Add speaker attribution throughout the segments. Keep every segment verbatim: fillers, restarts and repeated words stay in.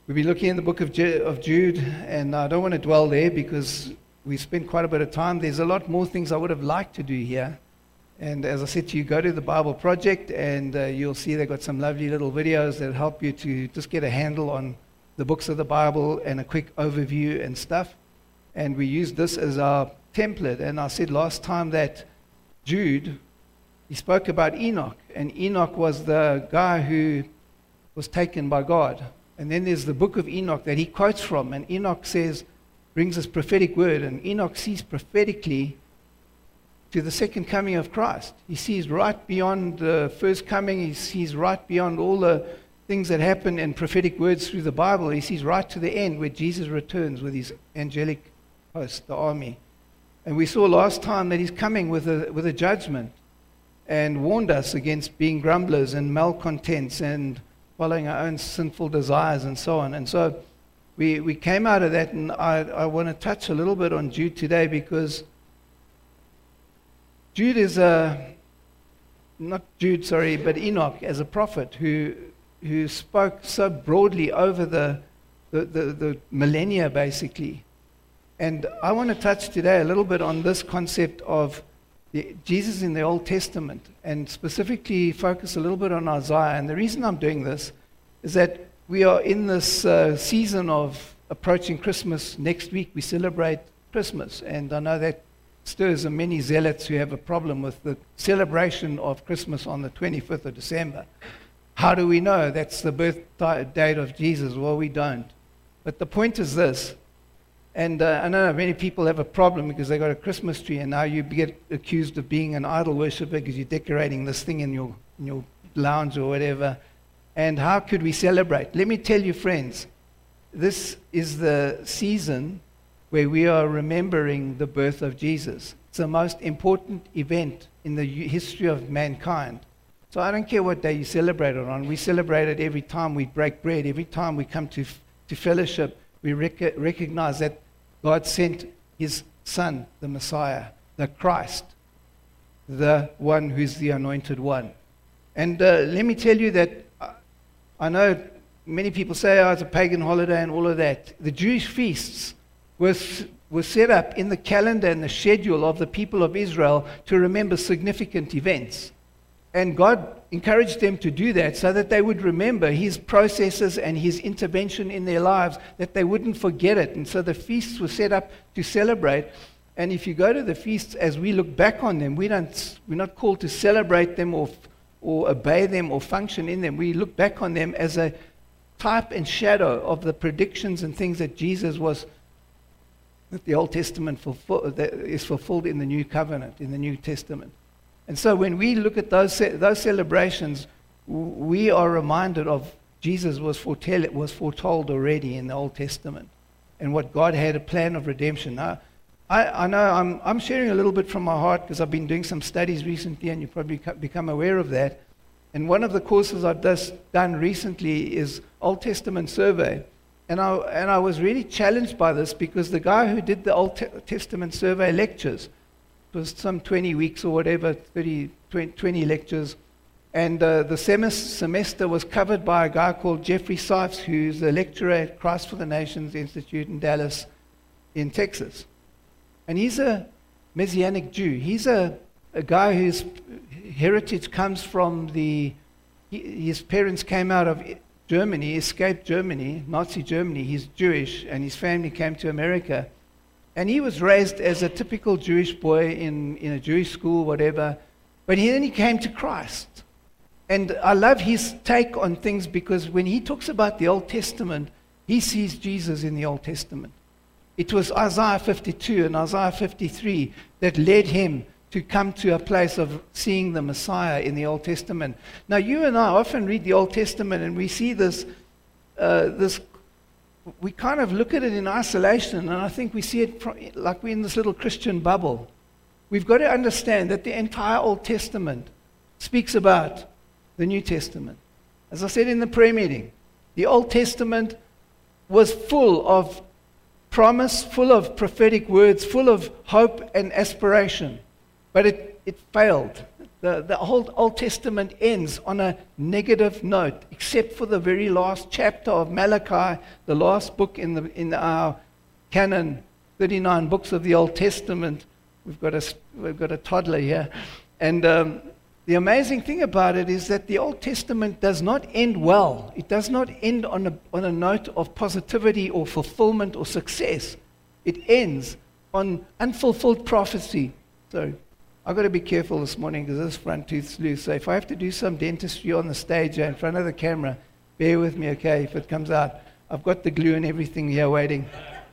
Speaker 1: We'll be looking in the book of Ju- of Jude, and I don't want to dwell there because we spent quite a bit of time. There's a lot more things I would have liked to do here. And as I said to you, go to the Bible Project, and uh, you'll see they've got some lovely little videos that help you to just get a handle on the books of the Bible and a quick overview and stuff. And we use this as our template. And I said last time that Jude, he spoke about Enoch, and Enoch was the guy who was taken by God. And then there's the book of Enoch that he quotes from, and Enoch says, brings this prophetic word, and Enoch sees prophetically to the second coming of Christ. He sees right beyond the first coming, he sees right beyond all the things that happen in prophetic words through the Bible. He sees right to the end where Jesus returns with his angelic host, the army. And we saw last time that he's coming with a, with a judgment, and warned us against being grumblers and malcontents and following our own sinful desires and so on. And so we, we came out of that, and I, I want to touch a little bit on Jude today, because Jude is a, not Jude, sorry, but Enoch as a prophet who who spoke so broadly over the, the, the, the millennia, basically. And I want to touch today a little bit on this concept of the, Jesus in the Old Testament, and specifically focus a little bit on Isaiah. And the reason I'm doing this is that we are in this uh, season of approaching Christmas. Next week we celebrate Christmas, and I know that stirs many zealots who have a problem with the celebration of Christmas on the twenty-fifth of December. How do we know that's the birth date of Jesus? Well, we don't. But the point is this, and uh, I know many people have a problem because they got a Christmas tree, and now you get accused of being an idol worshiper because you're decorating this thing in your in your lounge or whatever. And how could we celebrate? Let me tell you, friends, this is the season where we are remembering the birth of Jesus. It's the most important event in the history of mankind. So I don't care what day you celebrate it on. We celebrate it every time we break bread, every time we come to, to fellowship. We rec- recognize that God sent his Son, the Messiah, the Christ, the one who's the anointed one. And uh, let me tell you that uh, I know many people say, oh, it's a pagan holiday and all of that. The Jewish feasts was was set up in the calendar and the schedule of the people of Israel to remember significant events. And God encouraged them to do that so that they would remember his processes and his intervention in their lives, that they wouldn't forget it. And so the feasts were set up to celebrate. And if you go to the feasts, as we look back on them, we don't, we're not called to celebrate them or, or obey them or function in them. We look back on them as a type and shadow of the predictions and things that Jesus was that the Old Testament fulfill, that is fulfilled in the New Covenant, in the New Testament. And so when we look at those those celebrations, we are reminded of Jesus was foretell, was foretold already in the Old Testament, and what God had a plan of redemption. Now, I, I know I'm, I'm sharing a little bit from my heart because I've been doing some studies recently, and you probably become aware of that. And one of the courses I've just done recently is Old Testament survey. And I, and I was really challenged by this because the guy who did the Old Testament survey lectures, it was some twenty weeks or whatever, thirty, twenty, twenty lectures, and uh, the sem- semester was covered by a guy called Jeffrey Sipes, who's a lecturer at Christ for the Nations Institute in Dallas, in Texas. And he's a Messianic Jew. He's a, a guy whose heritage comes from the, he, his parents came out of Germany, escaped Germany, Nazi Germany. He's Jewish, and his family came to America. And he was raised as a typical Jewish boy in, in a Jewish school, whatever. But he, then he came to Christ. And I love his take on things because when he talks about the Old Testament, he sees Jesus in the Old Testament. It was Isaiah fifty-two and Isaiah fifty-three that led him to come to a place of seeing the Messiah in the Old Testament. Now, you and I often read the Old Testament and we see this, uh, this, we kind of look at it in isolation, and I think we see it from, like we're in this little Christian bubble. We've got to understand that the entire Old Testament speaks about the New Testament. As I said in the prayer meeting, the Old Testament was full of promise, full of prophetic words, full of hope and aspiration. But it it failed. The, the whole Old Testament ends on a negative note, except for the very last chapter of Malachi, the last book in, the, in our canon, thirty-nine books of the Old Testament. We've got a, we've got a toddler here. And um, the amazing thing about it is that the Old Testament does not end well. It does not end on a, on a note of positivity or fulfillment or success. It ends on unfulfilled prophecy. So I've got to be careful this morning because this front tooth's loose. So if I have to do some dentistry on the stage here in front of the camera, bear with me, okay, if it comes out. I've got the glue and everything here waiting.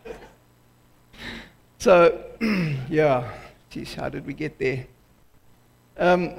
Speaker 1: So, yeah, geez, how did we get there? Um,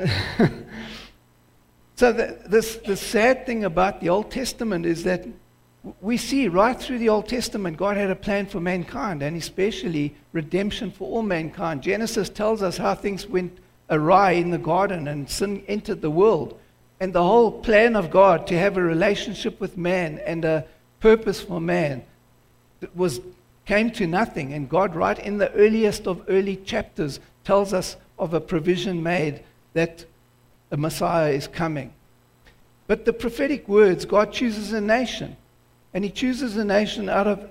Speaker 1: so the, this, the sad thing about the Old Testament is that we see right through the Old Testament, God had a plan for mankind, and especially redemption for all mankind. Genesis tells us how things went awry in the garden and sin entered the world. And the whole plan of God to have a relationship with man and a purpose for man was came to nothing. And God, right in the earliest of early chapters, tells us of a provision made that a Messiah is coming. But the prophetic words, God chooses a nation. And he chooses a nation out of,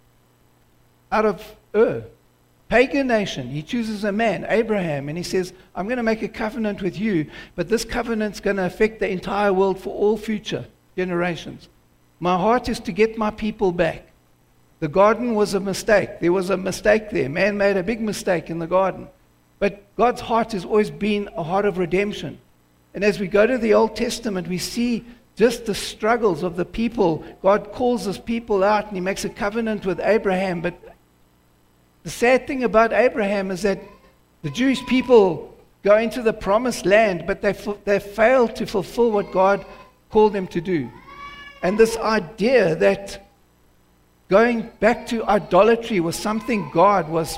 Speaker 1: out of Ur, pagan nation. He chooses a man, Abraham, and he says, I'm going to make a covenant with you, but this covenant's going to affect the entire world for all future generations. My heart is to get my people back. The garden was a mistake. There was a mistake there. Man made a big mistake in the garden. But God's heart has always been a heart of redemption. And as we go to the Old Testament, we see just the struggles of the people. God calls his people out and he makes a covenant with Abraham. But the sad thing about Abraham is that the Jewish people go into the promised land, but they, they fail to fulfill what God called them to do. And this idea that going back to idolatry was something God was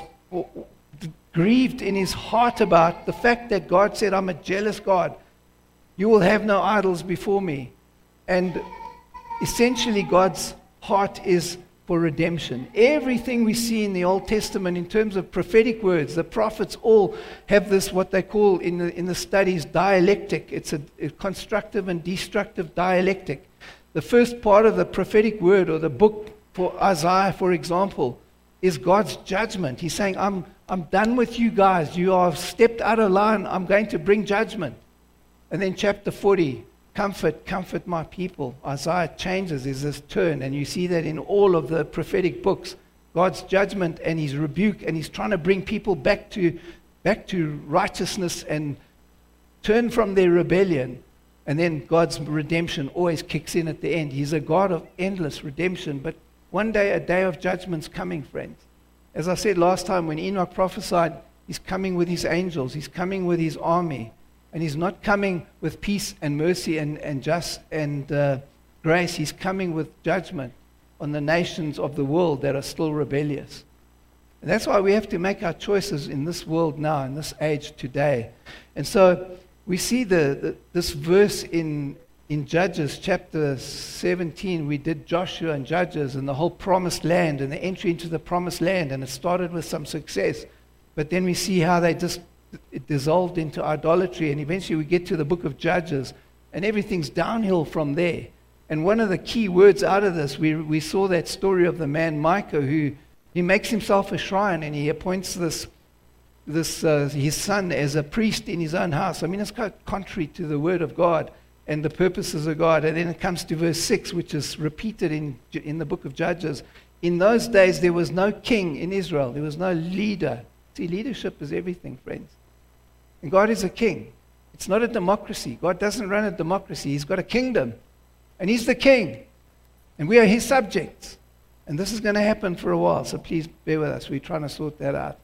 Speaker 1: grieved in his heart about, the fact that God said, I'm a jealous God. You will have no idols before me. And essentially God's heart is for redemption. Everything we see in the Old Testament in terms of prophetic words, the prophets all have this, what they call in the, in the studies, dialectic. It's a, a constructive and destructive dialectic. The first part of the prophetic word, or the book for Isaiah, for example, is God's judgment. He's saying, I'm, I'm done with you guys. You have stepped out of line. I'm going to bring judgment. And then chapter forty, comfort, comfort my people. Isaiah changes, there's this turn, and you see that in all of the prophetic books. God's judgment and his rebuke, and he's trying to bring people back to, back to righteousness and turn from their rebellion. And then God's redemption always kicks in at the end. He's a God of endless redemption, but one day a day of judgment's coming, friends. As I said last time, when Enoch prophesied, he's coming with his angels, he's coming with his army. And he's not coming with peace and mercy and, and just and uh, grace. He's coming with judgment on the nations of the world that are still rebellious. And that's why we have to make our choices in this world now, in this age today. And so we see the, the this verse in, in Judges chapter seventeen. We did Joshua and Judges and the whole promised land and the entry into the promised land. And it started with some success. But then we see how they just it dissolved into idolatry, and eventually we get to the book of Judges, and everything's downhill from there. And one of the key words out of this, we, we saw that story of the man Micah, who he makes himself a shrine, and he appoints this, this uh, his son as a priest in his own house. I mean, it's quite contrary to the word of God and the purposes of God. And then it comes to verse six, which is repeated in, in the book of Judges. In those days, there was no king in Israel. There was no leader. See, leadership is everything, friends. And God is a king. It's not a democracy. God doesn't run a democracy. He's got a kingdom. And he's the king. And we are his subjects. And this is going to happen for a while. So please bear with us. We're trying to sort that out.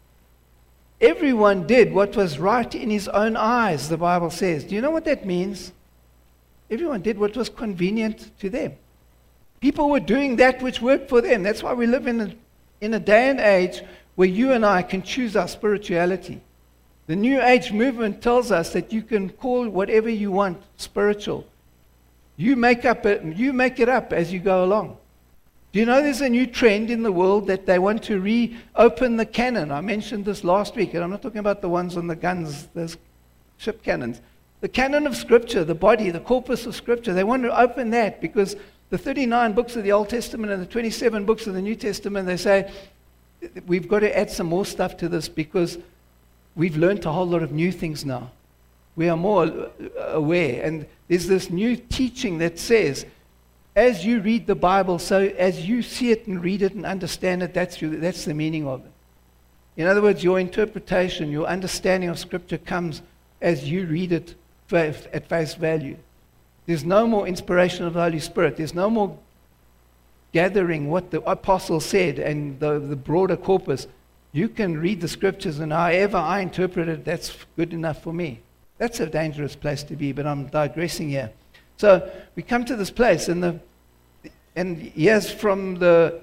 Speaker 1: Everyone did what was right in his own eyes, the Bible says. Do you know what that means? Everyone did what was convenient to them. People were doing that which worked for them. That's why we live in a, in a day and age where you and I can choose our spirituality. The New Age movement tells us that you can call whatever you want spiritual. You make up it, you make it up as you go along. Do you know there's a new trend in the world that they want to reopen the canon? I mentioned this last week, and I'm not talking about the ones on the guns, those ship cannons. The canon of Scripture, the body, the corpus of Scripture, they want to open that because the thirty-nine books of the Old Testament and the twenty-seven books of the New Testament, they say, we've got to add some more stuff to this because we've learned a whole lot of new things now. We are more aware. And there's this new teaching that says, as you read the Bible, so as you see it and read it and understand it, that's, your, that's the meaning of it. In other words, your interpretation, your understanding of Scripture comes as you read it at face value. There's no more inspiration of the Holy Spirit. There's no more gathering what the apostle said and the, the broader corpus. You can read the Scriptures, and however I interpret it, that's good enough for me. That's a dangerous place to be, but I'm digressing here. So we come to this place, and the and yes, from the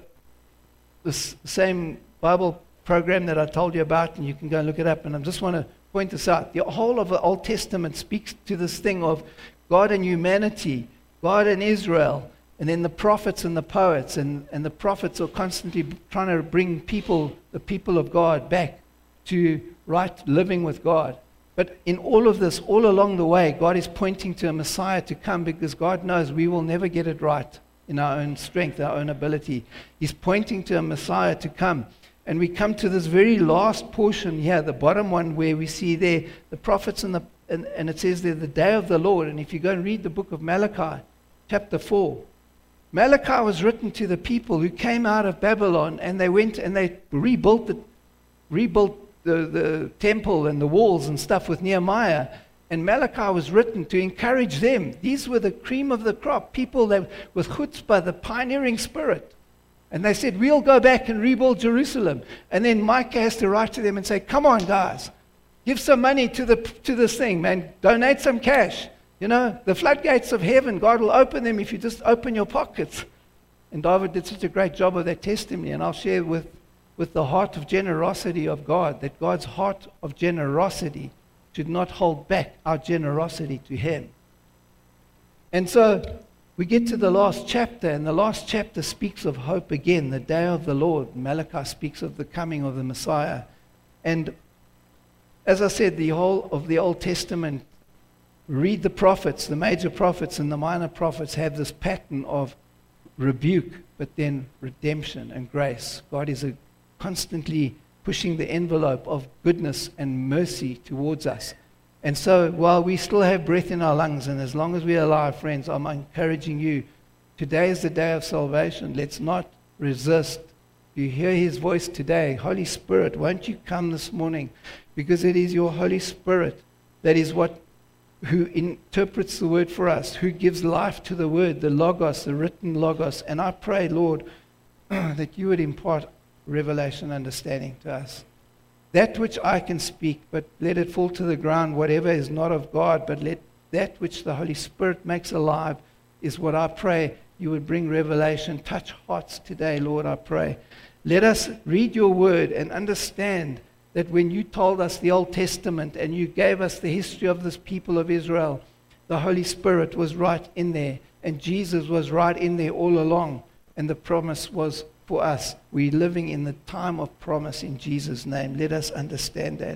Speaker 1: the same Bible program that I told you about, and you can go and look it up. And I just want to point this out: the whole of the Old Testament speaks to this thing of God and humanity, God and Israel, and then the prophets and the poets, and and the prophets are constantly trying to bring people, the people of God, back to right living with God. But in all of this, all along the way, God is pointing to a Messiah to come because God knows we will never get it right in our own strength, our own ability. He's pointing to a Messiah to come. And we come to this very last portion here, the bottom one, where we see there the prophets and, the, and, and it says there, the day of the Lord. And if you go and read the book of Malachi, chapter four, Malachi was written to the people who came out of Babylon, and they went and they rebuilt the, rebuilt The, the temple and the walls and stuff with Nehemiah. And Malachi was written to encourage them. These were the cream of the crop, people that with chutzpah, the pioneering spirit. And they said, we'll go back and rebuild Jerusalem. And then Micah has to write to them and say, come on, guys, give some money to the to this thing, man. Donate some cash. You know, the floodgates of heaven, God will open them if you just open your pockets. And David did such a great job of that testimony. And I'll share with with the heart of generosity of God, that God's heart of generosity should not hold back our generosity to Him. And so we get to the last chapter, and the last chapter speaks of hope again, the day of the Lord. Malachi speaks of the coming of the Messiah. And as I said, the whole of the Old Testament, read the prophets, the major prophets and the minor prophets have this pattern of rebuke, but then redemption and grace. God is a constantly pushing the envelope of goodness and mercy towards us. And so while we still have breath in our lungs, and as long as we are alive, friends, I'm encouraging you, today is the day of salvation. Let's not resist. You hear His voice today. Holy Spirit, won't you come this morning? Because it is your Holy Spirit that is what who interprets the word for us, who gives life to the word, the logos, the written logos. And I pray, Lord, that you would impart revelation understanding to us. That which I can speak, but let it fall to the ground, whatever is not of God, but let that which the Holy Spirit makes alive is what I pray you would bring revelation. Touch hearts today, Lord, I pray. Let us read your word and understand that when you told us the Old Testament and you gave us the history of this people of Israel, the Holy Spirit was right in there, and Jesus was right in there all along, and the promise was for us. We're living in the time of promise in Jesus' name. Let us understand that.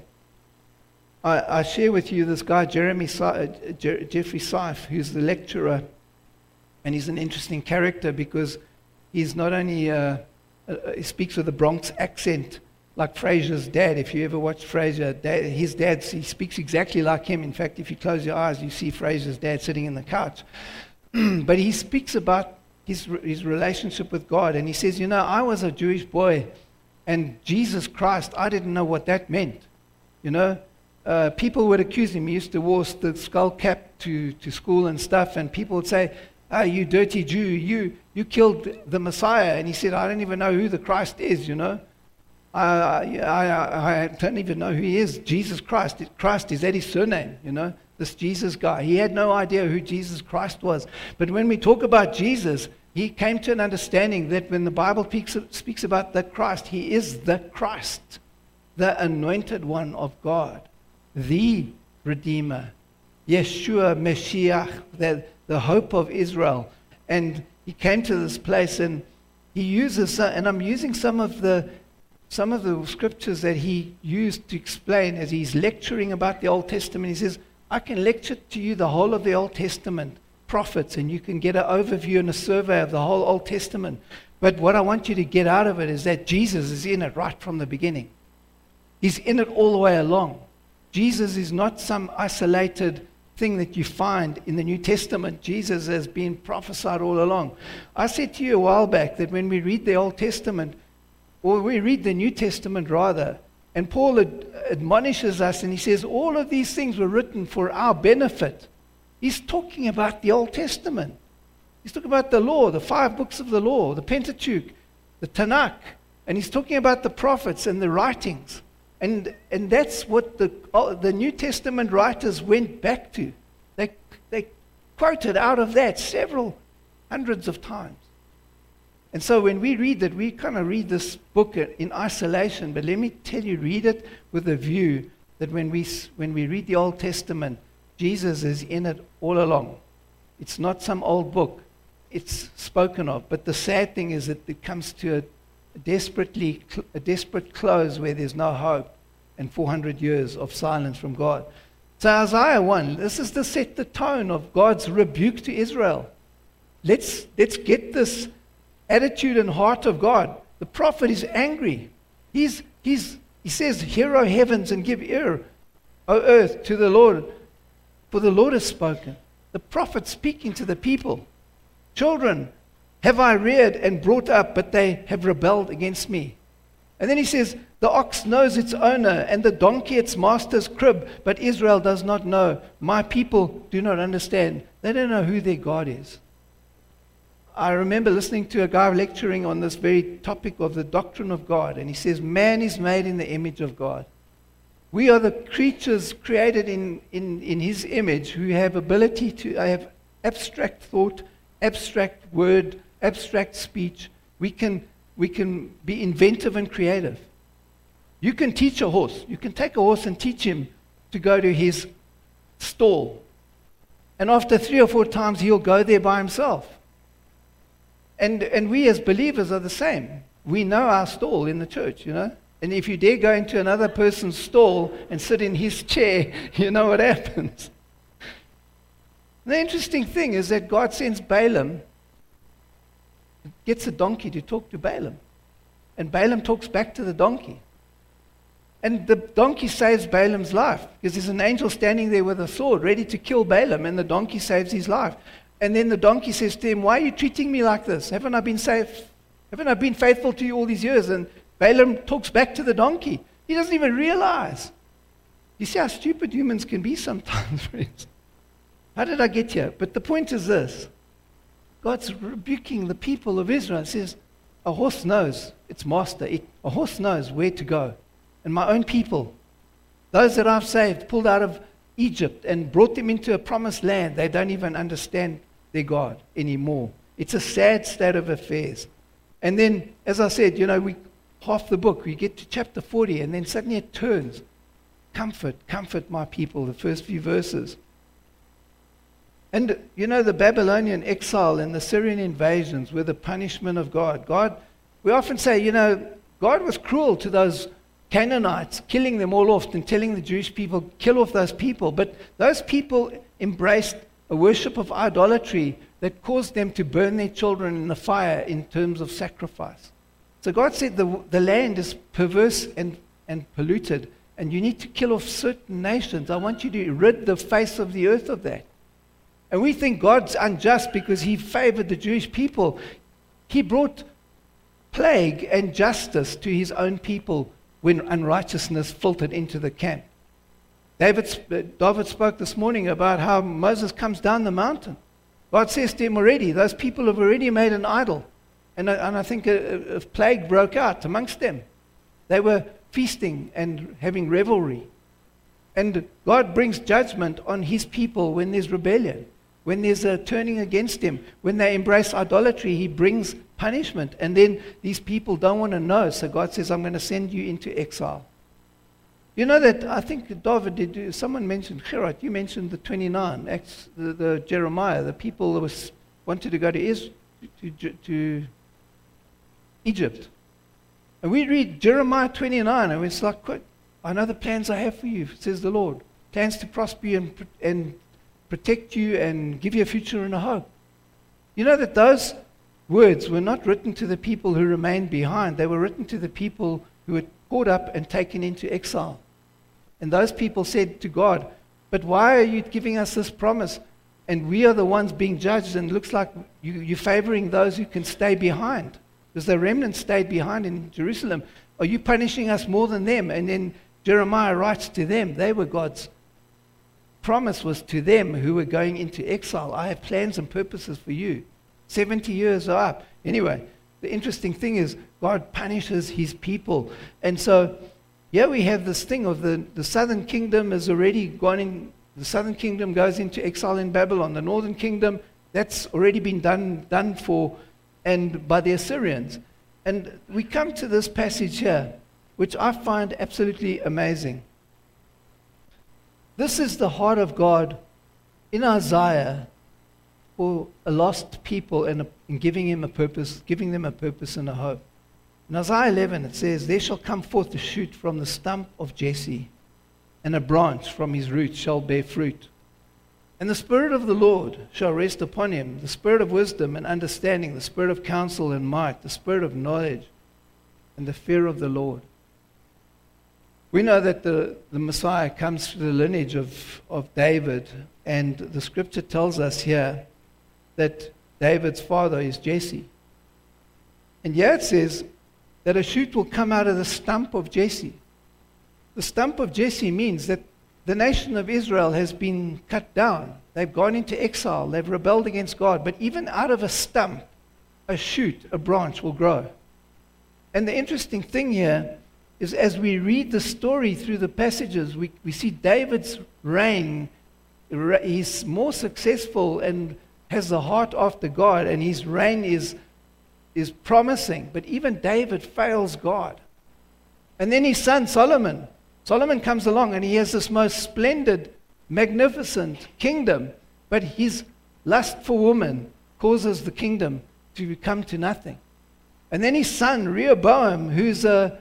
Speaker 1: I, I share with you this guy, Jeremy uh, Je- Jeffrey Seif, who's the lecturer, and he's an interesting character because he's not only, uh, uh, he speaks with a Bronx accent, like Frasier's dad. If you ever watched Frasier, dad, his dad, he speaks exactly like him. In fact, if you close your eyes, you see Frasier's dad sitting in the couch. But he speaks about his, his relationship with God. And he says, you know, I was a Jewish boy, and Jesus Christ, I didn't know what that meant. You know, uh, people would accuse him. He used to wear the skull cap to, to school and stuff, and people would say, ah, you dirty Jew, you, you killed the Messiah. And he said, I don't even know who the Christ is, you know. I, I, I don't even know who he is. Jesus Christ. Christ, is that his surname? You know, this Jesus guy. He had no idea who Jesus Christ was. But when we talk about Jesus, he came to an understanding that when the Bible speaks, speaks about the Christ, he is the Christ, the anointed one of God, the Redeemer, Yeshua, Mashiach, the, the hope of Israel. And he came to this place, and he uses, uh, and I'm using some of the some of the scriptures that he used to explain as he's lecturing about the Old Testament. He says, I can lecture to you the whole of the Old Testament, prophets, and you can get an overview and a survey of the whole Old Testament. But what I want you to get out of it is that Jesus is in it right from the beginning. He's in it all the way along. Jesus is not some isolated thing that you find in the New Testament. Jesus has been prophesied all along. I said to you a while back that when we read the Old Testament, or we read the New Testament rather, and Paul ad- admonishes us and he says all of these things were written for our benefit. He's talking about the Old Testament. He's talking about the law, the five books of the law, the Pentateuch, the Tanakh, and he's talking about the prophets and the writings. And and that's what the uh, the New Testament writers went back to. They they quoted out of that several hundreds of times. And so when we read that, we kind of read this book in isolation. But let me tell you, read it with a view that when we when we read the Old Testament, Jesus is in it all along. It's not some old book. It's spoken of. But the sad thing is that it comes to a desperately a desperate close where there's no hope and four hundred years of silence from God. So Isaiah one, this is to set the tone of God's rebuke to Israel. Let's let's get this attitude and heart of God. The prophet is angry. He's he's he says, "Hear, O heavens, and give ear, O earth, to the Lord, for the Lord has spoken." The prophet speaking to the people. Children have I reared and brought up, but they have rebelled against me. And then he says, the ox knows its owner, and the donkey its master's crib, but Israel does not know. My people do not understand. They don't know who their God is. I remember listening to a guy lecturing on this very topic of the doctrine of God, and he says, man is made in the image of God. We are the creatures created in, in, in his image who have ability to have abstract thought, abstract word, abstract speech. We can, we can be inventive and creative. You can teach a horse. You can take a horse and teach him to go to his stall. And after three or four times, he'll go there by himself. And, and we as believers are the same. We know our stall in the church, you know. And if you dare go into another person's stall and sit in his chair, you know what happens. The interesting thing is that God sends Balaam, gets a donkey to talk to Balaam. And Balaam talks back to the donkey. And the donkey saves Balaam's life because there's an angel standing there with a sword ready to kill Balaam, and the donkey saves his life. And then the donkey says to him, why are you treating me like this? Haven't I been safe? Haven't I been faithful to you all these years? And Balaam talks back to the donkey. He doesn't even realize. You see how stupid humans can be sometimes, friends. How did I get here? But the point is this. God's rebuking the people of Israel. He says, a horse knows its master. It, a horse knows where to go. And my own people, those that I've saved, pulled out of Egypt and brought them into a promised land, they don't even understand their God anymore. It's a sad state of affairs. And then, as I said, you know, we half the book, we get to chapter forty, and then suddenly it turns. Comfort, comfort my people, the first few verses. And, you know, the Babylonian exile and the Syrian invasions were the punishment of God. God, we often say, you know, God was cruel to those Canaanites, killing them all off and telling the Jewish people, kill off those people. But those people embraced a worship of idolatry that caused them to burn their children in the fire in terms of sacrifice. So God said the, the land is perverse and, and polluted, and you need to kill off certain nations. I want you to rid the face of the earth of that. And we think God's unjust because he favored the Jewish people. He brought plague and justice to his own people when unrighteousness filtered into the camp. David, David spoke this morning about how Moses comes down the mountain. God says to him already, those people have already made an idol. And, and I think a, a plague broke out amongst them. They were feasting and having revelry. And God brings judgment on his people when there's rebellion, when there's a turning against him. When they embrace idolatry, he brings punishment. And then these people don't want to know. So God says, I'm going to send you into exile. You know that, I think David did, someone mentioned, Gerard, you mentioned the twenty-nine, Acts, the, the Jeremiah, the people that was, wanted to go to Israel, to, to, Egypt. And we read Jeremiah twenty-nine, and it's like, quick, I know the plans I have for you, says the Lord. Plans to prosper you and, and protect you and give you a future and a hope. You know that those words were not written to the people who remained behind. They were written to the people who were caught up and taken into exile. And those people said to God, but why are you giving us this promise? And we are the ones being judged, and it looks like you, you're favoring those who can stay behind. Because the remnant stayed behind in Jerusalem. Are you punishing us more than them? And then Jeremiah writes to them. They were God's promise was to them who were going into exile. I have plans and purposes for you. seventy years are up. Anyway, the interesting thing is God punishes his people. And so here we have this thing of the, the southern kingdom has already gone in. The southern kingdom goes into exile in Babylon. The northern kingdom, that's already been done, done for and by the Assyrians. And we come to this passage here, which I find absolutely amazing. This is the heart of God in Isaiah for a lost people and, a, and giving him a purpose, giving them a purpose and a hope. In Isaiah eleven it says, there shall come forth a shoot from the stump of Jesse, and a branch from his roots shall bear fruit. And the Spirit of the Lord shall rest upon him, the Spirit of wisdom and understanding, the Spirit of counsel and might, the Spirit of knowledge and the fear of the Lord. We know that the, the Messiah comes through the lineage of, of David, and the scripture tells us here that David's father is Jesse. And here it says that a shoot will come out of the stump of Jesse. The stump of Jesse means that the nation of Israel has been cut down. They've gone into exile. They've rebelled against God. But even out of a stump, a shoot, a branch will grow. And the interesting thing here is as we read the story through the passages, we, we see David's reign. He's more successful and has the heart after God, and his reign is, is promising. But even David fails God. And then his son Solomon. Solomon comes along and he has this most splendid, magnificent kingdom, but his lust for woman causes the kingdom to come to nothing. And then his son Rehoboam, who's a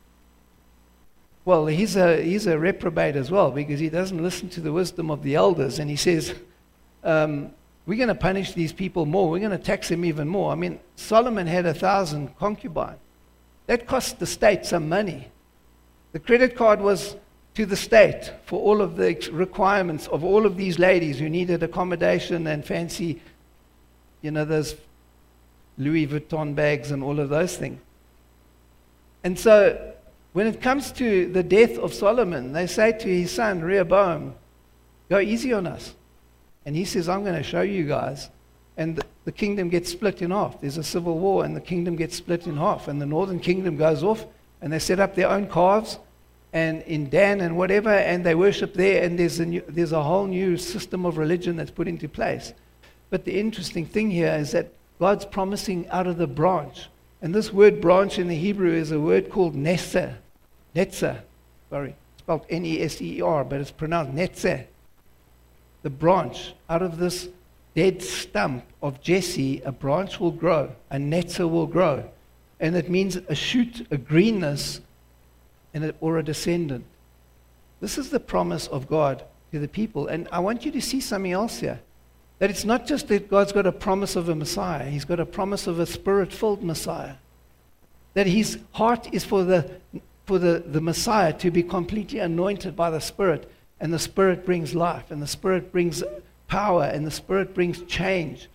Speaker 1: Well, he's a, he's a reprobate as well, because he doesn't listen to the wisdom of the elders. And he says, um, we're going to punish these people more. We're going to tax them even more. I mean, Solomon had a thousand concubines. That cost the state some money. The credit card was to the state for all of the requirements of all of these ladies who needed accommodation and fancy, you know, those Louis Vuitton bags and all of those things. And so when it comes to the death of Solomon, they say to his son, Rehoboam, go easy on us. And he says, I'm going to show you guys. And the, the kingdom gets split in half. There's a civil war, and the kingdom gets split in half. And the northern kingdom goes off, and they set up their own calves, and in Dan and whatever, and they worship there, and there's a, new, there's a whole new system of religion that's put into place. But the interesting thing here is that God's promising out of the branch. And this word branch in the Hebrew is a word called netzer. Netzer, sorry, spelled N E S E R, but it's pronounced netzer. The branch, out of this dead stump of Jesse, a branch will grow, a netzer will grow. And it means a shoot, a greenness, and a, or a descendant. This is the promise of God to the people. And I want you to see something else here. That it's not just that God's got a promise of a Messiah. He's got a promise of a Spirit-filled Messiah. That his heart is for the for the, the Messiah to be completely anointed by the Spirit. And the Spirit brings life, and the Spirit brings power, and the Spirit brings change.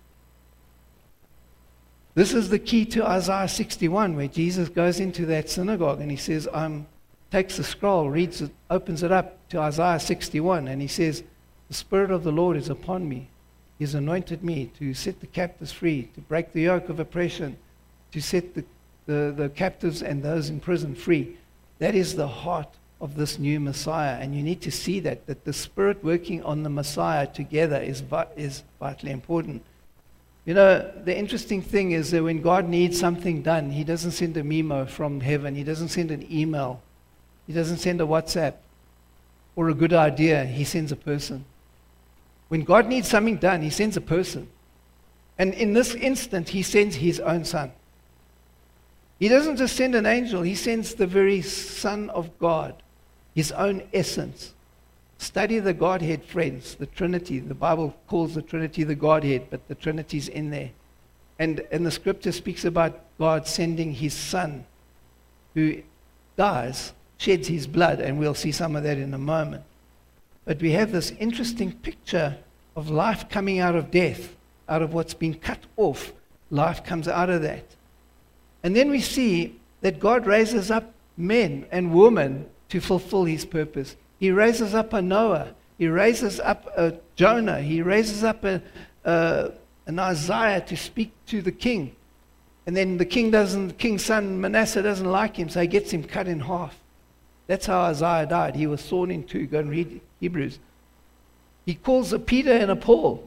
Speaker 1: This is the key to Isaiah sixty-one, where Jesus goes into that synagogue and he says, um, takes the scroll, reads it, opens it up to Isaiah sixty-one, and he says, the Spirit of the Lord is upon me. He has anointed me to set the captives free, to break the yoke of oppression, to set the, the, the captives and those in prison free. That is the heart of this new Messiah, and you need to see that, that the Spirit working on the Messiah together is, is vitally important. You know, the interesting thing is that when God needs something done, he doesn't send a memo from heaven. He doesn't send an email. He doesn't send a WhatsApp or a good idea. He sends a person. When God needs something done, he sends a person. And in this instant, he sends his own son. He doesn't just send an angel, he sends the very Son of God, his own essence. Study the Godhead, friends, the Trinity. The Bible calls the Trinity the Godhead, but the Trinity's in there. And, and the scripture speaks about God sending his Son, who dies, sheds his blood, and we'll see some of that in a moment. But we have this interesting picture of life coming out of death, out of what's been cut off. Life comes out of that. And then we see that God raises up men and women to fulfill his purpose. He raises up a Noah. He raises up a Jonah. He raises up a, a, an Isaiah to speak to the king. And then the king doesn't, the king's son Manasseh doesn't like him, so he gets him cut in half. That's how Isaiah died. He was sawn in two. Go and read Hebrews. He calls a Peter and a Paul.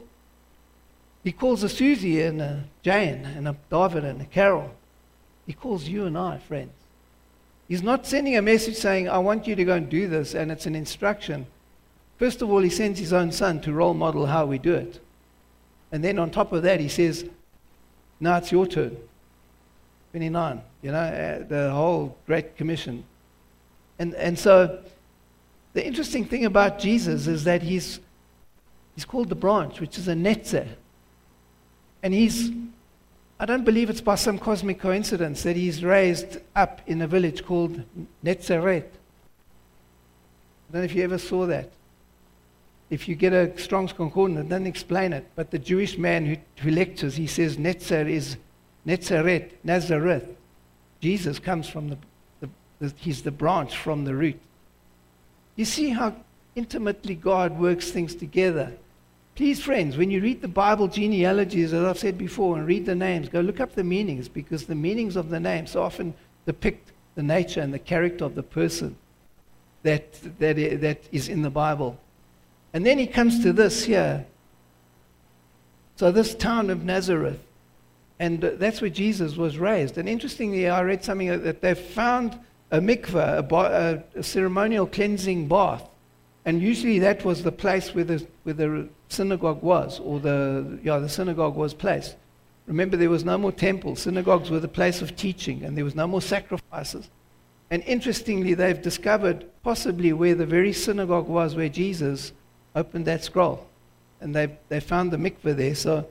Speaker 1: He calls a Susie and a Jane and a David and a Carol. He calls you and I, friends. He's not sending a message saying, I want you to go and do this, and it's an instruction. First of all, he sends his own son to role model how we do it. And then on top of that, he says, now it's your turn. twenty-nine, you know, uh, the whole Great Commission. And, and so the interesting thing about Jesus is that he's, he's called the branch, which is a netzer. And he's, I don't believe it's by some cosmic coincidence that he's raised up in a village called Netzaret. I don't know if you ever saw that. If you get a Strong's Concordance, it doesn't explain it. But the Jewish man who, who lectures, he says Netzer is Netzaret, Nazareth. Jesus comes from the, the, the, he's the branch from the root. You see how intimately God works things together. Please, friends, when you read the Bible genealogies, as I've said before, and read the names, go look up the meanings, because the meanings of the names so often depict the nature and the character of the person that, that, that is in the Bible. And then he comes to this here. So this town of Nazareth, and that's where Jesus was raised. And interestingly, I read something that they found a mikveh, a, ba- a ceremonial cleansing bath. And usually that was the place where the, where the synagogue was, or the, yeah, the synagogue was placed. Remember, there was no more temple. Synagogues were the place of teaching, and there was no more sacrifices. And interestingly, they've discovered possibly where the very synagogue was where Jesus opened that scroll. And they they found the mikveh there. So,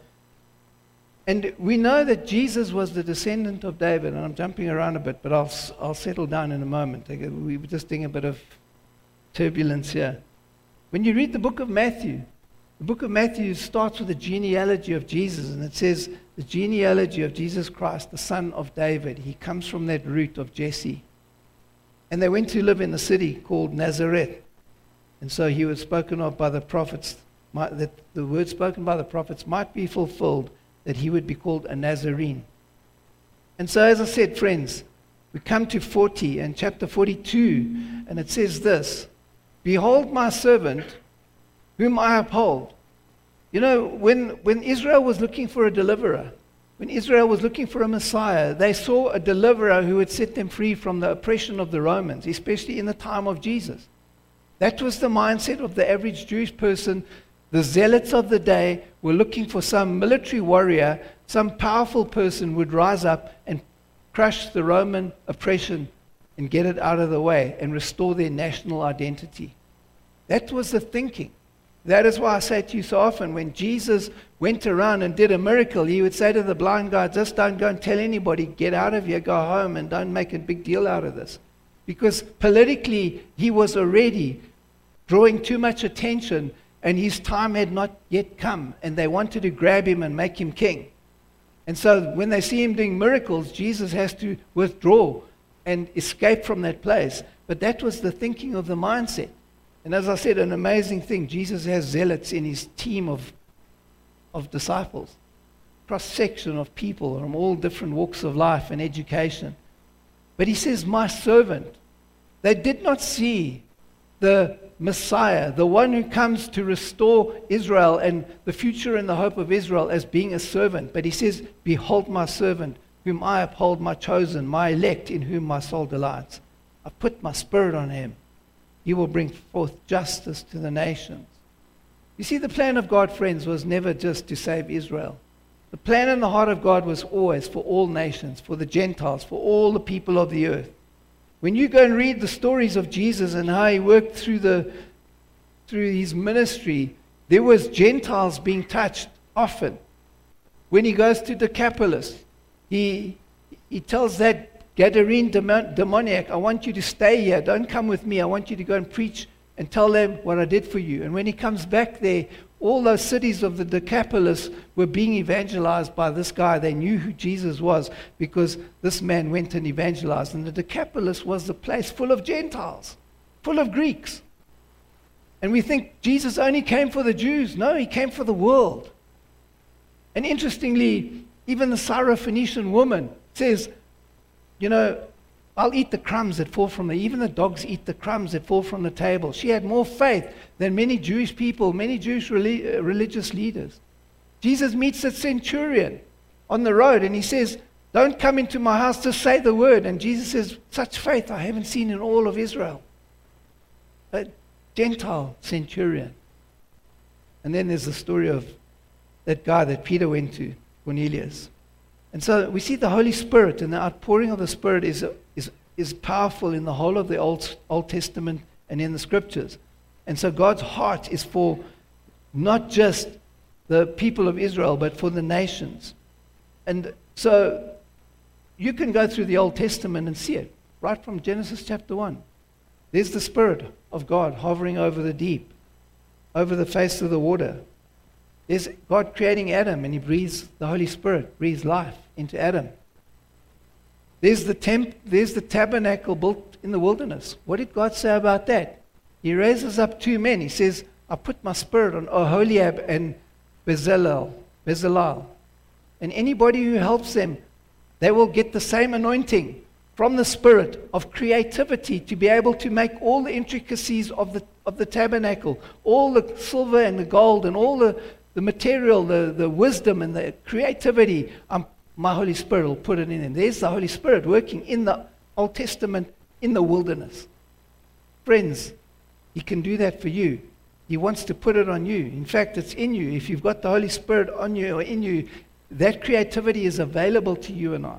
Speaker 1: and we know that Jesus was the descendant of David, and I'm jumping around a bit, but I'll, I'll settle down in a moment. We were just doing a bit of turbulence here. When you read the book of Matthew, the book of Matthew starts with the genealogy of Jesus, and it says the genealogy of Jesus Christ, the son of David. He comes from that root of Jesse. And they went to live in a city called Nazareth. And so he was spoken of by the prophets, might, that the word spoken by the prophets might be fulfilled, that he would be called a Nazarene. And so, as I said, friends, we come to forty and chapter forty-two, and it says this: Behold my servant, whom I uphold. You know, when, when Israel was looking for a deliverer, when Israel was looking for a Messiah, they saw a deliverer who would set them free from the oppression of the Romans, especially in the time of Jesus. That was the mindset of the average Jewish person. The zealots of the day were looking for some military warrior, some powerful person would rise up and crush the Roman oppression and get it out of the way and restore their national identity. That was the thinking. That is why I say to you so often, when Jesus went around and did a miracle, he would say to the blind guy, just don't go and tell anybody, get out of here, go home, and don't make a big deal out of this. Because politically, he was already drawing too much attention, and his time had not yet come, and they wanted to grab him and make him king. And so when they see him doing miracles, Jesus has to withdraw and escape from that place. But that was the thinking of the mindset. And as I said, an amazing thing, Jesus has zealots in his team of, of disciples, cross-section of people from all different walks of life and education. But he says, my servant. They did not see the Messiah, the one who comes to restore Israel and the future and the hope of Israel, as being a servant. But he says, behold my servant, whom I uphold, my chosen, my elect, in whom my soul delights. I put my spirit on him. He will bring forth justice to the nations. You see, the plan of God, friends, was never just to save Israel. The plan and the heart of God was always for all nations, for the Gentiles, for all the people of the earth. When you go and read the stories of Jesus and how he worked through the through his ministry, there was Gentiles being touched often. When he goes to Decapolis, he he tells that Gadarene demoniac, I want you to stay here. Don't come with me. I want you to go and preach and tell them what I did for you. And when he comes back there, all those cities of the Decapolis were being evangelized by this guy. They knew who Jesus was because this man went and evangelized. And the Decapolis was the place full of Gentiles, full of Greeks. And we think Jesus only came for the Jews. No, he came for the world. And interestingly, even the Syrophoenician woman says, you know, I'll eat the crumbs that fall from the, even the dogs eat the crumbs that fall from the table. She had more faith than many Jewish people, many Jewish relig- uh, religious leaders. Jesus meets a centurion on the road and he says, don't come into my house, just say the word. And Jesus says, such faith I haven't seen in all of Israel. A Gentile centurion. And then there's the story of that guy that Peter went to, Cornelius. And so we see the Holy Spirit, and the outpouring of the Spirit is, is, is powerful in the whole of the Old, Old Testament and in the Scriptures. And so God's heart is for not just the people of Israel, but for the nations. And so you can go through the Old Testament and see it, right from Genesis chapter one. There's the Spirit of God hovering over the deep, over the face of the water. There's God creating Adam, and he breathes, the Holy Spirit breathes life into Adam. There's the temp, there's the tabernacle built in the wilderness. What did God say about that? He raises up two men. He says, I put my spirit on Oholiab and Bezalel, Bezalel. And anybody who helps them, they will get the same anointing from the Spirit of creativity to be able to make all the intricacies of the, of the tabernacle, all the silver and the gold and all the The material, the, the wisdom and the creativity, um, my Holy Spirit will put it in. And there's the Holy Spirit working in the Old Testament in the wilderness. Friends, he can do that for you. He wants to put it on you. In fact, it's in you. If you've got the Holy Spirit on you or in you, that creativity is available to you and I.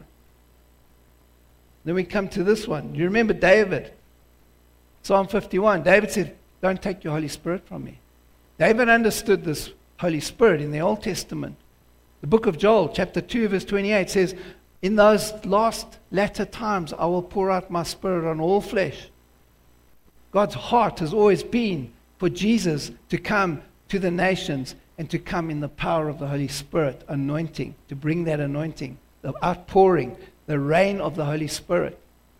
Speaker 1: Then we come to this one. You remember David? Psalm fifty-one. David said, don't take your Holy Spirit from me. David understood this Holy Spirit in the Old Testament. The book of Joel, chapter two, verse twenty-eight says, in those last latter times I will pour out my Spirit on all flesh. God's heart has always been for Jesus to come to the nations and to come in the power of the Holy Spirit, anointing, to bring that anointing, the outpouring, the reign of the Holy Spirit.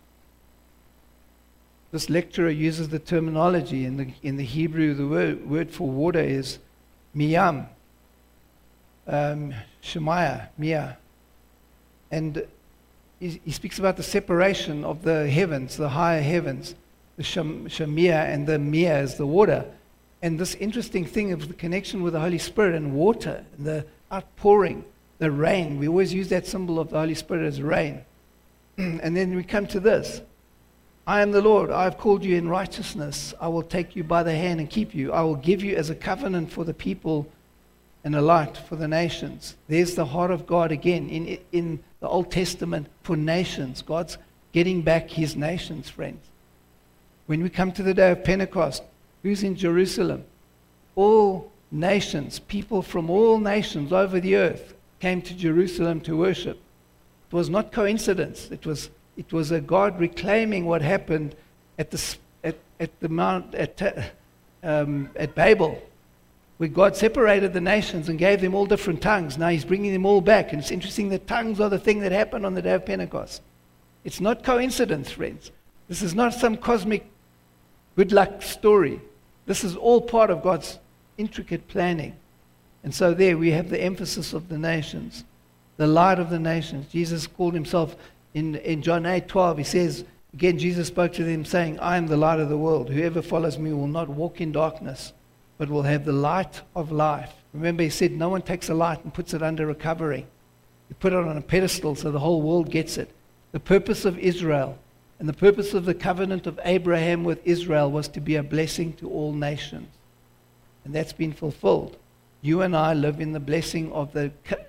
Speaker 1: This lecturer uses the terminology in the, in the Hebrew, the word, word for water is Miyam, um, Shemaiah, Mia. And he, he speaks about the separation of the heavens, the higher heavens, the Shem, Shemaiah and the Mia is the water. And this interesting thing of the connection with the Holy Spirit and water, and the outpouring, the rain. We always use that symbol of the Holy Spirit as rain. And then we come to this. I am the Lord, I have called you in righteousness. I will take you by the hand and keep you. I will give you as a covenant for the people and a light for the nations. There's the heart of God again in, in the Old Testament for nations. God's getting back his nations, friends. When we come to the day of Pentecost, who's in Jerusalem? All nations, people from all nations over the earth came to Jerusalem to worship. It was not coincidence. It was It was a God reclaiming what happened at the at, at the mount at um, at Babel, where God separated the nations and gave them all different tongues. Now He's bringing them all back, and it's interesting that tongues are the thing that happened on the day of Pentecost. It's not coincidence, friends. This is not some cosmic good luck story. This is all part of God's intricate planning. And so there we have the emphasis of the nations, the light of the nations. Jesus called Himself. In, in John eight twelve, he says, again, Jesus spoke to them saying, I am the light of the world. Whoever follows me will not walk in darkness, but will have the light of life. Remember, he said, no one takes a light and puts it under a covering. You put it on a pedestal so the whole world gets it. The purpose of Israel and the purpose of the covenant of Abraham with Israel was to be a blessing to all nations. And that's been fulfilled. You and I live in the blessing of the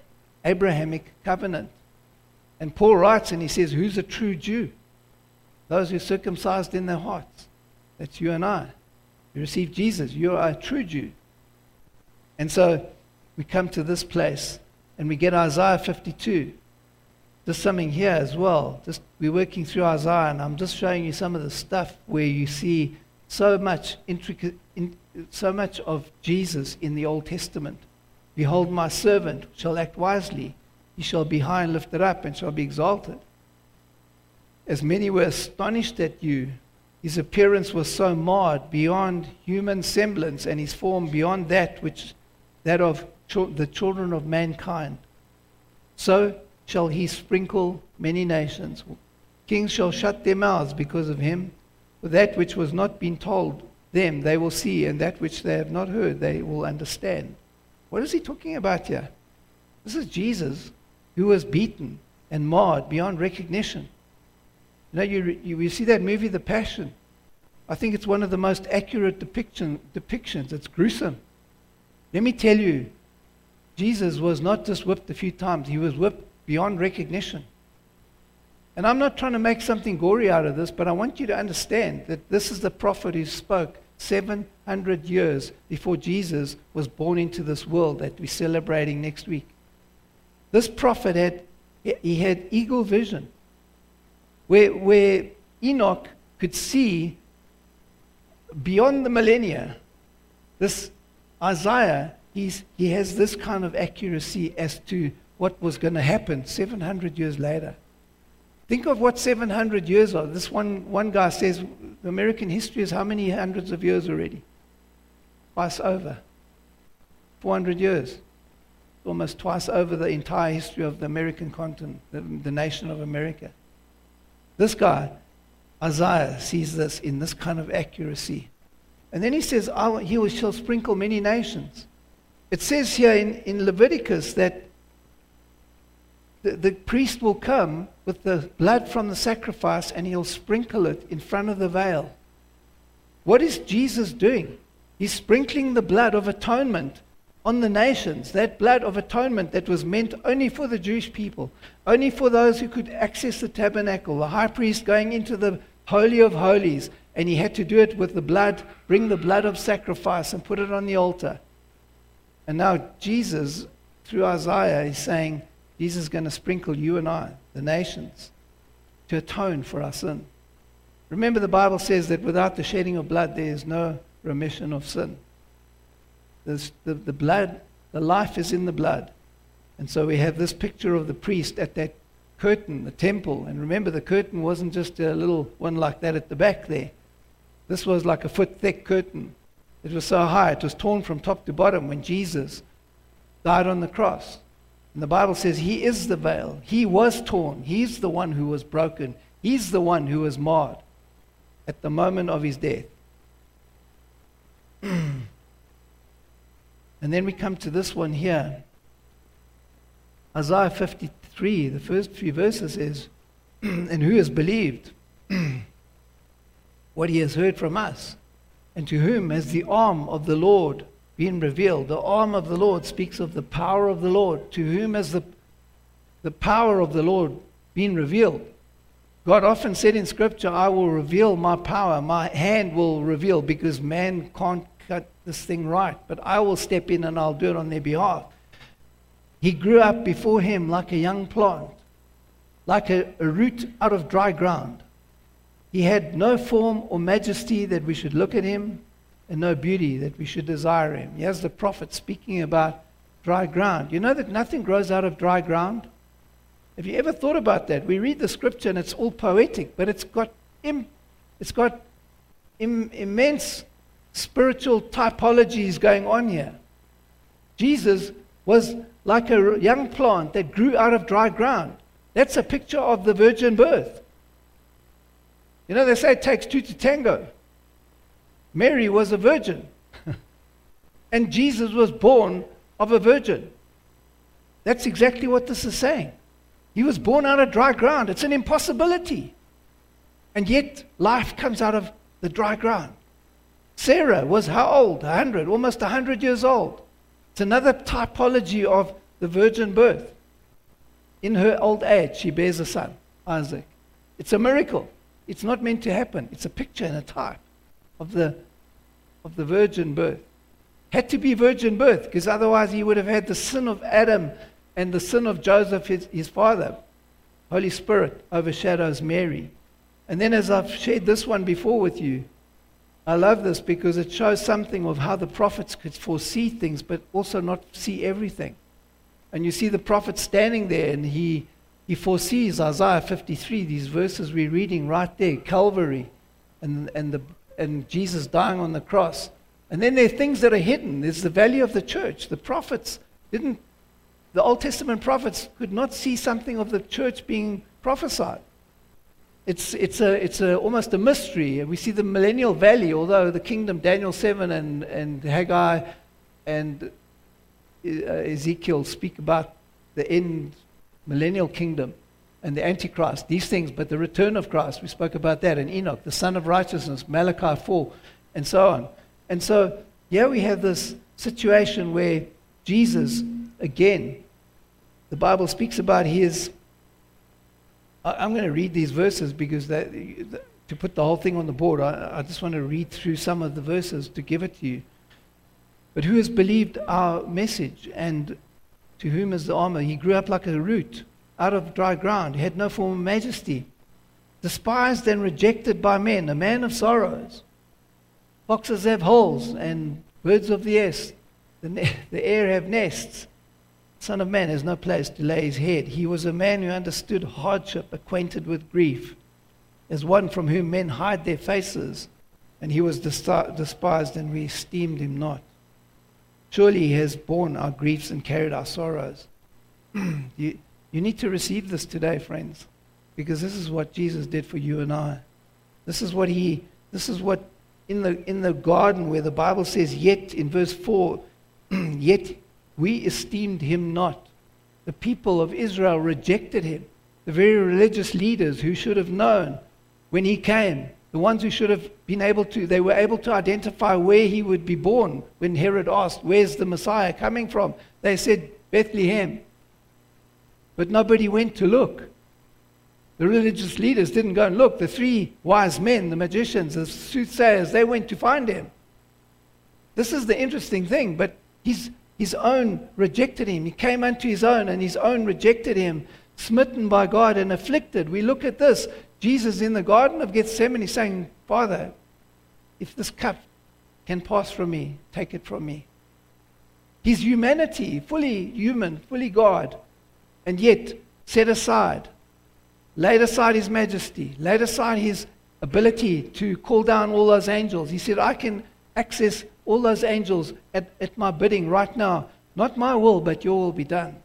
Speaker 1: Abrahamic covenant. And Paul writes and he says, who's a true Jew? Those who are circumcised in their hearts. That's you and I. You receive Jesus. You are a true Jew. And so we come to this place and we get Isaiah fifty-two. Just something here as well. Just we're working through Isaiah and I'm just showing you some of the stuff where you see so much intricate, in, so much of Jesus in the Old Testament. Behold, my servant shall act wisely. He shall be high and lifted up and shall be exalted. As many were astonished at you, his appearance was so marred beyond human semblance, and his form beyond that which that of cho- the children of mankind. So shall he sprinkle many nations. Kings shall shut their mouths because of him. For that which was not been told them they will see, and that which they have not heard they will understand. What is he talking about here? This is Jesus who was beaten and marred beyond recognition. You know, you, you, you see that movie, The Passion. I think it's one of the most accurate depiction, depictions. It's gruesome. Let me tell you, Jesus was not just whipped a few times. He was whipped beyond recognition. And I'm not trying to make something gory out of this, but I want you to understand that this is the prophet who spoke seven hundred years before Jesus was born into this world that we're celebrating next week. This prophet had, he had eagle vision, where, where Enoch could see beyond the millennia. This Isaiah, he's, he has this kind of accuracy as to what was going to happen seven hundred years later. Think of what seven hundred years are. This one, one guy says American history is how many hundreds of years already? Twice over. four hundred years. Almost twice over the entire history of the American continent, the, the nation of America. This guy, Isaiah, sees this in this kind of accuracy. And then he says, I, he shall sprinkle many nations. It says here in, in Leviticus that the, the priest will come with the blood from the sacrifice and he'll sprinkle it in front of the veil. What is Jesus doing? He's sprinkling the blood of atonement on the nations, that blood of atonement that was meant only for the Jewish people, only for those who could access the tabernacle, the high priest going into the Holy of Holies, and he had to do it with the blood, bring the blood of sacrifice and put it on the altar. And now Jesus, through Isaiah, is saying, Jesus is going to sprinkle you and I, the nations, to atone for our sin. Remember, the Bible says that without the shedding of blood, there is no remission of sin. The, the blood, the life is in the blood. And so we have this picture of the priest at that curtain, the temple. And remember, the curtain wasn't just a little one like that at the back there. This was like a foot thick curtain. It was so high, it was torn from top to bottom when Jesus died on the cross. And the Bible says he is the veil. He was torn. He's the one who was broken. He's the one who was marred at the moment of his death. And then we come to this one here. Isaiah fifty-three, the first few verses is, and who has believed what he has heard from us? And to whom has the arm of the Lord been revealed? The arm of the Lord speaks of the power of the Lord. To whom has the, the power of the Lord been revealed? God often said in Scripture, I will reveal my power. My hand will reveal, because man can't cut this thing right. But I will step in and I'll do it on their behalf. He grew up before him like a young plant, like a, a root out of dry ground. He had no form or majesty that we should look at him, and no beauty that we should desire him. Here's the prophet speaking about dry ground. You know that nothing grows out of dry ground? Have you ever thought about that? We read the scripture and it's all poetic, but it's got im, it's got im, immense spiritual typologies going on here. Jesus was like a young plant that grew out of dry ground. That's a picture of the virgin birth. You know, they say it takes two to tango. Mary was a virgin. And Jesus was born of a virgin. That's exactly what this is saying. He was born out of dry ground. It's an impossibility. And yet, life comes out of the dry ground. Sarah was how old? one hundred, almost one hundred years old. It's another typology of the virgin birth. In her old age, she bears a son, Isaac. It's a miracle. It's not meant to happen. It's a picture and a type of the, of the virgin birth. Had to be virgin birth, because otherwise he would have had the sin of Adam and the sin of Joseph, his, his father. Holy Spirit overshadows Mary. And then, as I've shared this one before with you, I love this because it shows something of how the prophets could foresee things, but also not see everything. And you see the prophet standing there, and he, he foresees Isaiah fifty-three, these verses we're reading right there, Calvary, and, and, the, and Jesus dying on the cross. And then there are things that are hidden. There's the value of the church. The prophets didn't, the Old Testament prophets could not see something of the church being prophesied. It's, it's, a, it's a, almost a mystery. We see the millennial valley, although the kingdom, Daniel seven and, and Haggai and uh, Ezekiel speak about the end millennial kingdom and the Antichrist, these things, but the return of Christ, we spoke about that, and Enoch, the Son of Righteousness, Malachi four, and so on. And so here we have this situation where Jesus, again, the Bible speaks about his, I'm going to read these verses because that, to put the whole thing on the board, I, I just want to read through some of the verses to give it to you. But who has believed our message, and to whom is the armor? He grew up like a root out of dry ground. He had no form of majesty, despised and rejected by men, a man of sorrows. Foxes have holes, and birds of the air, the, ne- the air have nests. Son of man has no place to lay his head. He was a man who understood hardship, acquainted with grief, as one from whom men hide their faces, and he was dis- despised, and we esteemed him not. Surely he has borne our griefs and carried our sorrows. you, you need to receive this today, friends, because this is what Jesus did for you and I. This is what he, this is what in the, in the garden where the Bible says, yet, in verse four, yet we esteemed him not. The people of Israel rejected him. The very religious leaders who should have known when he came, the ones who should have been able to, they were able to identify where he would be born. When Herod asked, where's the Messiah coming from? They said, Bethlehem. But nobody went to look. The religious leaders didn't go and look. The three wise men, the magicians, the soothsayers, they went to find him. This is the interesting thing, but his, his own rejected him. He came unto his own, and his own rejected him, smitten by God and afflicted. We look at this. Jesus in the Garden of Gethsemane saying, Father, if this cup can pass from me, take it from me. His humanity, fully human, fully God, and yet set aside, laid aside his majesty, laid aside his ability to call down all those angels. He said, I can access all those angels at, at my bidding right now. Not my will, but your will be done.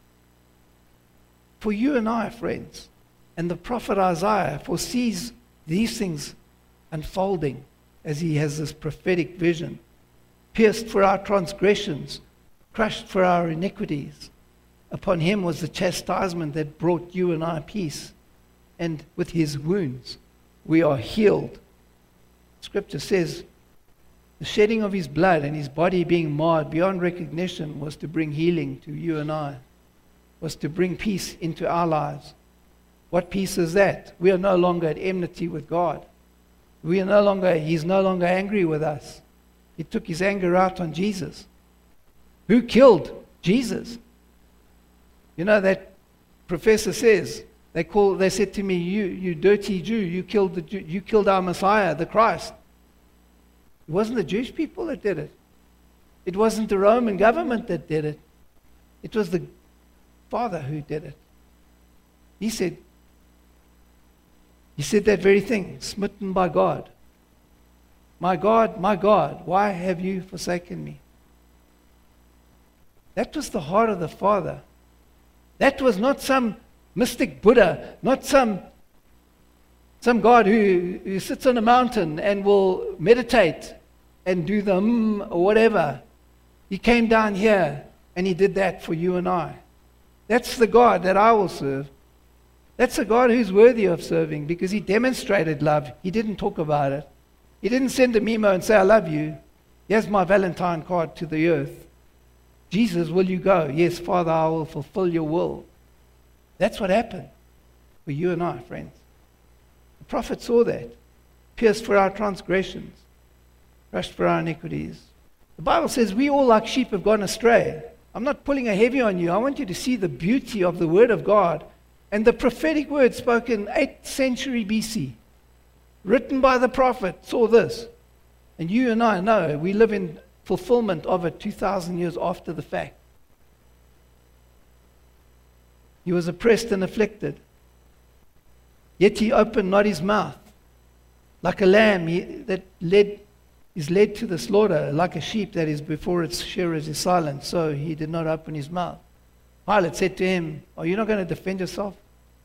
Speaker 1: For you and I, friends, and the prophet Isaiah foresees these things unfolding as he has this prophetic vision. Pierced for our transgressions, crushed for our iniquities. Upon him was the chastisement that brought you and I peace. And with his wounds we are healed. Scripture says the shedding of his blood and his body being marred beyond recognition was to bring healing to you and I, was to bring peace into our lives. What peace is that? We are no longer at enmity with God. We are no longer, he's no longer angry with us. He took his anger out on Jesus. Who killed Jesus? You know, that professor says, they call, they said to me, you, you dirty Jew, you killed, the Jew, you killed our Messiah, the Christ. It wasn't the Jewish people that did it. It wasn't the Roman government that did it. It was the Father who did it. He said, he said that very thing, smitten by God. My God, my God, why have you forsaken me? That was the heart of the Father. That was not some mystic Buddha, not some, some God who, who sits on a mountain and will meditate and do the mm or whatever. He came down here and he did that for you and I. That's the God that I will serve. That's a God who's worthy of serving because he demonstrated love. He didn't talk about it. He didn't send a memo and say, I love you. Here's my Valentine card to the earth. Jesus, will you go? Yes, Father, I will fulfill your will. That's what happened for you and I, friends. The prophet saw that. Pierced for our transgressions, crushed for our iniquities. The Bible says we all like sheep have gone astray. I'm not pulling a heavy on you. I want you to see the beauty of the Word of God and the prophetic word spoken eighth century B C, written by the prophet, saw this. And you and I know we live in fulfillment of it two thousand years after the fact. He was oppressed and afflicted, yet he opened not his mouth. Like a lamb he, that led, is led to the slaughter, like a sheep that is before its shearers is silent, so he did not open his mouth. Pilate said to him, are you not going to defend yourself?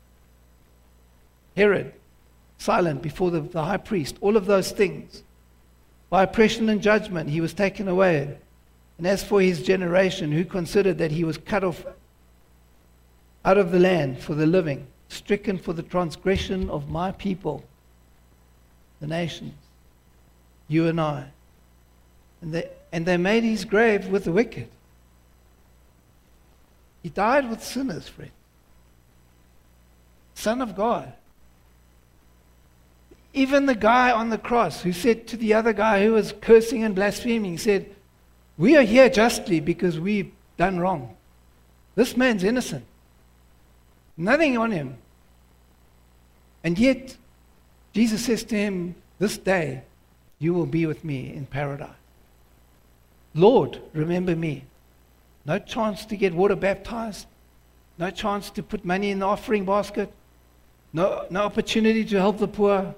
Speaker 1: Herod, silent before the, the high priest, all of those things. By oppression and judgment he was taken away. And as for his generation, who considered that he was cut off out of the land for the living, stricken for the transgression of my people, the nations, you and I. And they, and they made his grave with the wicked. He died with sinners, friend. Son of God. Even the guy on the cross who said to the other guy who was cursing and blaspheming, he said, we are here justly because we've done wrong. This man's innocent. Nothing on him. And yet, Jesus says to him, this day you will be with me in paradise. Lord, remember me. No chance to get water baptized. No chance to put money in the offering basket. No, no opportunity to help the poor.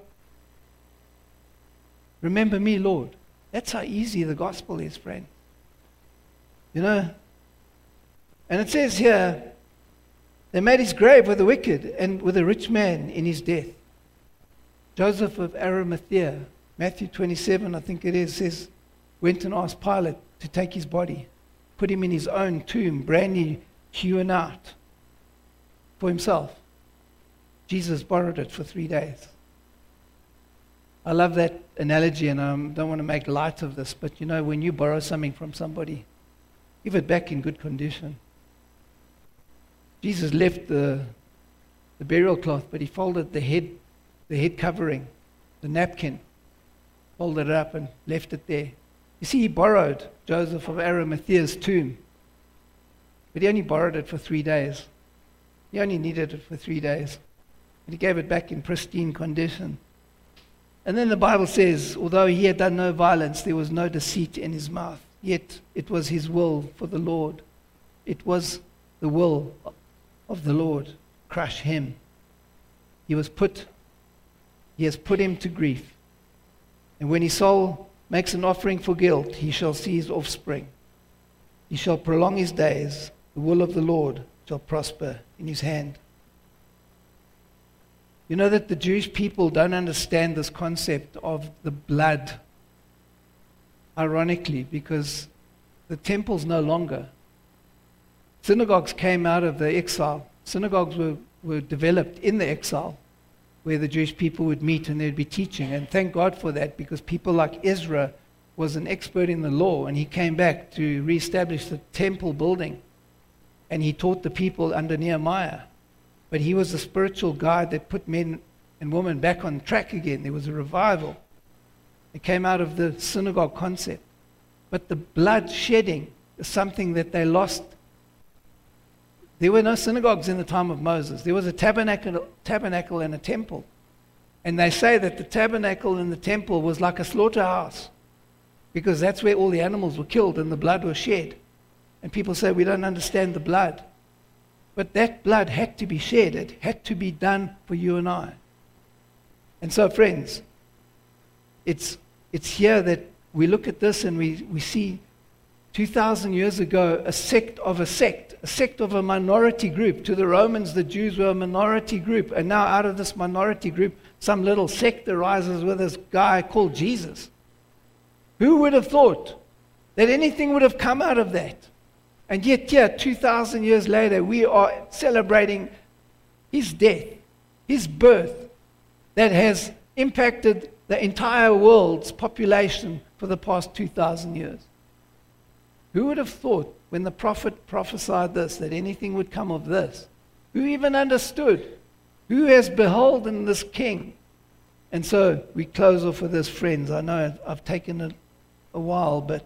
Speaker 1: Remember me, Lord. That's how easy the gospel is, friend. You know? And it says here, they made his grave with the wicked and with a rich man in his death. Joseph of Arimathea, Matthew twenty-seven, I think it is, says, went and asked Pilate to take his body, put him in his own tomb, brand new, hewn out for himself. Jesus borrowed it for three days. I love that analogy, and I don't want to make light of this, but you know, when you borrow something from somebody, give it back in good condition. Jesus left the, the burial cloth, but he folded the head the head covering, the napkin, folded it up and left it there. You see, he borrowed Joseph of Arimathea's tomb, but he only borrowed it for three days. He only needed it for three days. And he gave it back in pristine condition. And then the Bible says, although he had done no violence, there was no deceit in his mouth. Yet it was his will for the Lord. It was the will of the Lord. Crush him. He was put He has put him to grief. And when his soul makes an offering for guilt, he shall see his offspring. He shall prolong his days. The will of the Lord shall prosper in his hand. You know that the Jewish people don't understand this concept of the blood. Ironically, because the temple's no longer. Synagogues came out of the exile. Synagogues were, were developed in the exile, where the Jewish people would meet and they'd be teaching. And thank God for that, because people like Ezra was an expert in the law, and he came back to reestablish the temple building. And he taught the people under Nehemiah. But he was the spiritual guide that put men and women back on track again. There was a revival. It came out of the synagogue concept. But the blood shedding is something that they lost. There were no synagogues in the time of Moses. There was a tabernacle, tabernacle and a temple. And they say that the tabernacle and the temple was like a slaughterhouse, because that's where all the animals were killed and the blood was shed. And people say, we don't understand the blood. But that blood had to be shed. It had to be done for you and I. And so, friends, it's, it's here that we look at this and we, we see two thousand years ago a sect of a sect, a sect of a minority group. To the Romans, the Jews were a minority group. And now out of this minority group, some little sect arises with this guy called Jesus. Who would have thought that anything would have come out of that? And yet here, two thousand years later, we are celebrating his death, his birth, that has impacted the entire world's population for the past two thousand years. Who would have thought when the prophet prophesied this, that anything would come of this? Who even understood? Who has beholden this king? And so we close off with this, friends. I know I've, I've taken a, a while, but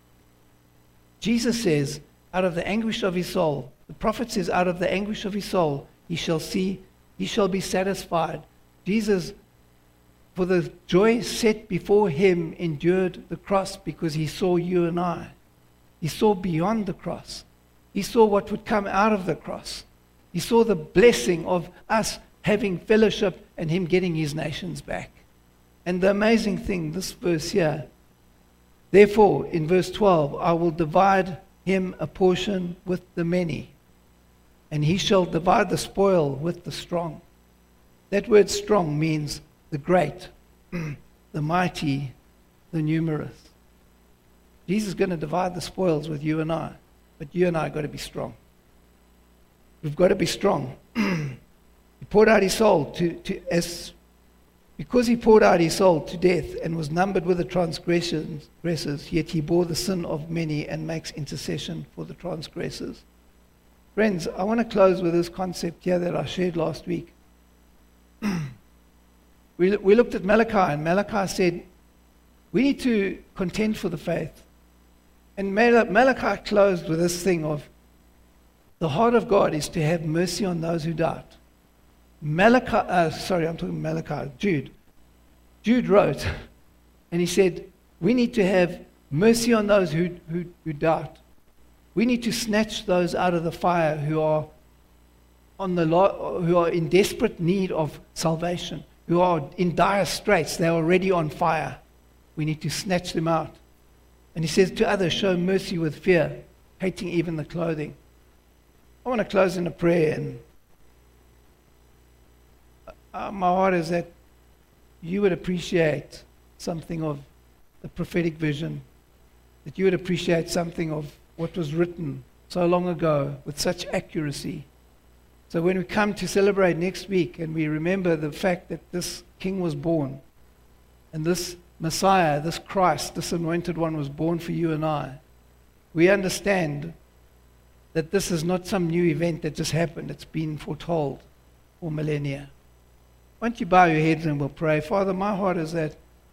Speaker 1: Jesus says, out of the anguish of his soul, the prophet says, out of the anguish of his soul, he shall see, he shall be satisfied. Jesus, for the joy set before him, endured the cross because he saw you and I. He saw beyond the cross. He saw what would come out of the cross. He saw the blessing of us having fellowship and him getting his nations back. And the amazing thing, this verse here, therefore, in verse twelve, I will divide him a portion with the many, and he shall divide the spoil with the strong. That word strong means the great, the mighty, the numerous. Jesus is going to divide the spoils with you and I, but you and I have got to be strong. We've got to be strong. He poured out his soul to, to as because he poured out his soul to death and was numbered with the transgressors, yet he bore the sin of many and makes intercession for the transgressors. Friends, I want to close with this concept here that I shared last week. we, we looked at Malachi, and Malachi said, we need to contend for the faith. And Malachi closed with this thing of, the heart of God is to have mercy on those who doubt. Malachi, uh, sorry, I'm talking Malachi, Jude. Jude wrote, and he said, we need to have mercy on those who, who, who doubt. We need to snatch those out of the fire who are on the lo- who are in desperate need of salvation, who are in dire straits. They're already on fire. We need to snatch them out. And he says to others, show mercy with fear, hating even the clothing. I want to close in a prayer, and uh, my heart is that you would appreciate something of the prophetic vision, that you would appreciate something of what was written so long ago with such accuracy. So when we come to celebrate next week and we remember the fact that this king was born, and this Messiah, this Christ, this anointed one was born for you and I, we understand that this is not some new event that just happened. It's been foretold for millennia. Why don't you bow your heads and we'll pray. Father, my heart is that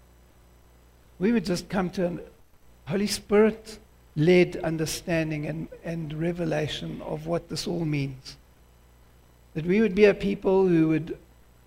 Speaker 1: we would just come to a Holy Spirit-led understanding and, and revelation of what this all means. That we would be a people who would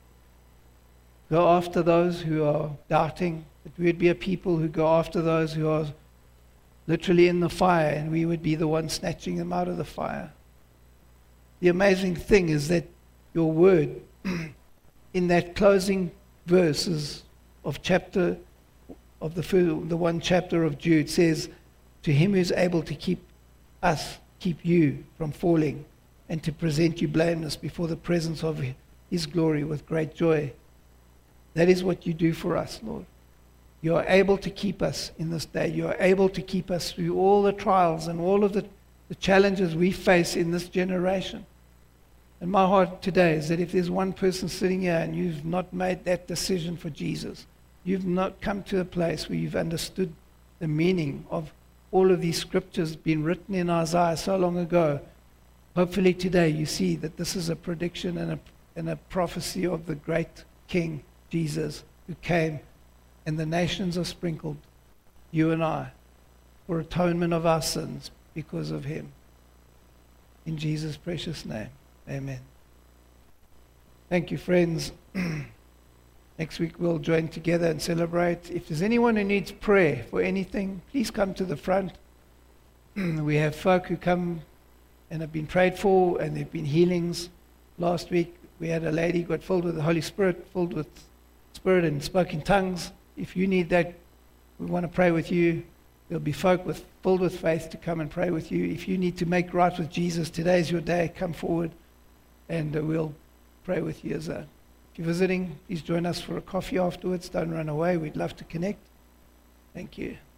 Speaker 1: go after those who are doubting. That we would be a people who go after those who are literally in the fire, and we would be the ones snatching them out of the fire. The amazing thing is that your word, in that closing verses of chapter, of the, the one chapter of Jude, says, to him who is able to keep us, keep you from falling, and to present you blameless before the presence of his glory with great joy. That is what you do for us, Lord. You are able to keep us in this day. You are able to keep us through all the trials and all of the, the challenges we face in this generation. And my heart today is that if there's one person sitting here and you've not made that decision for Jesus, you've not come to a place where you've understood the meaning of all of these scriptures being written in Isaiah so long ago, hopefully today you see that this is a prediction and a, and a prophecy of the great King Jesus who came, and the nations are sprinkled, you and I, for atonement of our sins because of him. In Jesus' precious name, amen. Thank you, friends. Next week we'll join together and celebrate. If there's anyone who needs prayer for anything, please come to the front. We have folk who come and have been prayed for, and there have been healings. Last week we had a lady got filled with the Holy Spirit, filled with Spirit and spoke in tongues. If you need that, we want to pray with you. There'll be folk with, filled with faith to come and pray with you. If you need to make right with Jesus, today's your day. Come forward and uh, we'll pray with you. As a, if you're visiting, please join us for a coffee afterwards. Don't run away. We'd love to connect. Thank you.